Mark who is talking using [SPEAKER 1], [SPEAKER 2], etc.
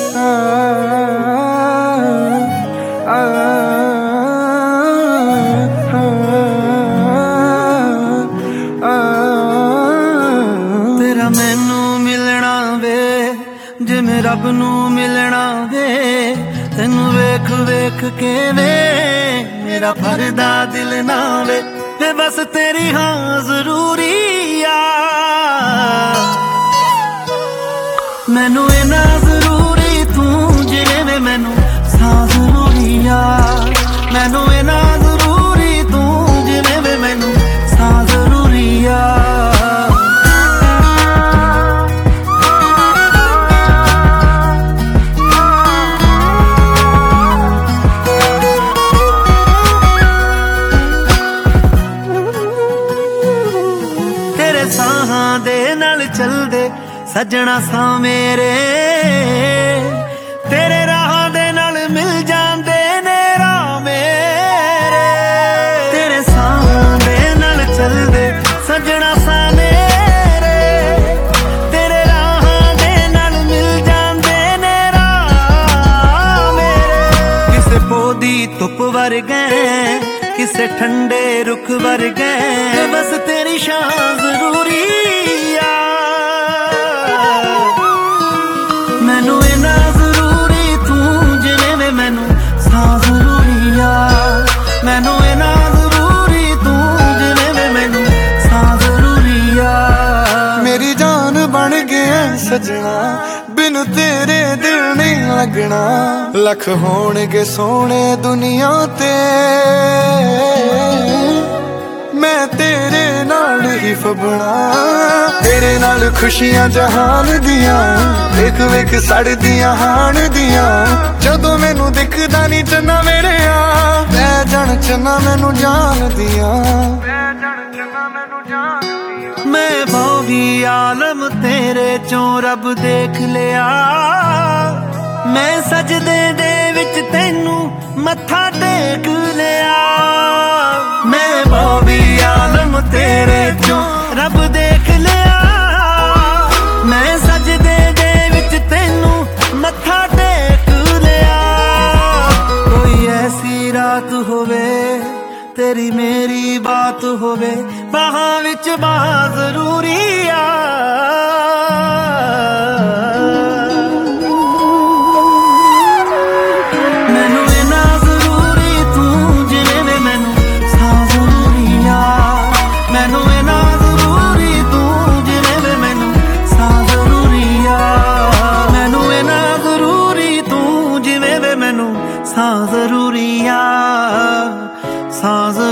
[SPEAKER 1] तेरा मैनू मिलना वे जिवें रब नू मिलना वे, तेनू वेख वेख के वे मेरा भरदा दिल ना वे बस तेरी हाँ जरूरी आ। मैनू इना जरूरी तू जिवें मैनू सा जरूरी आ। मैनू इना जरूरी तू जिवें मैनू सा जरूरी आ। साहां दे नाल चलदे सजना सा मेरे, तेरे राह दे नाल मिल जांदे ने राह मेरे। तेरे साहां दे नाल चलदे सजना सा मेरे, तेरे राह दे नाल मिल जांदे ने राह मेरे। किसे पौधी धुप वर्गे किसे ठंडे रुख वर्गे बस तेरी शान जरूरी आ। मैनू इना जरूरी तू जिवें मैनू सा जरूरी आ। मैनू इना जरूरी तू जिवें मैनू सा जरूरी आ।
[SPEAKER 2] मेरी जान बन गया सजना बिन तेरे दिल नहीं लगना। लख होणगे सोने दुनिया ते मैं तेरे नाल ही फबना। तेरे नाल खुशियां जहान दियां वेख वेख सड़दियां हान दियां। जदों मैनू दिखदा नी चन्ना मेरे आ लै जान चन्ना मैनू जान दियां।
[SPEAKER 1] मैं भी आलम तेरे चों रब देख लिया। मैं सजदे दे विच तैनू मत्था टेक लिया। मैं भी आलम तेरे चों रब देख लिया। मैं सजदे दे विच तैनू मत्था टेक लिया। कोई ऐसी रात होवे तेरी मेरी बात होवे बाहां विच बाह जरूरी आ। मैनू इना जरूरी तू जिवें मैनू सा जरूरी आ। मैनू इना जरूरी तू जिवें मैनू सा जरूरी आ। मैनू इना जरूरी तू जिवें मैनू सा जरूरी आ। सा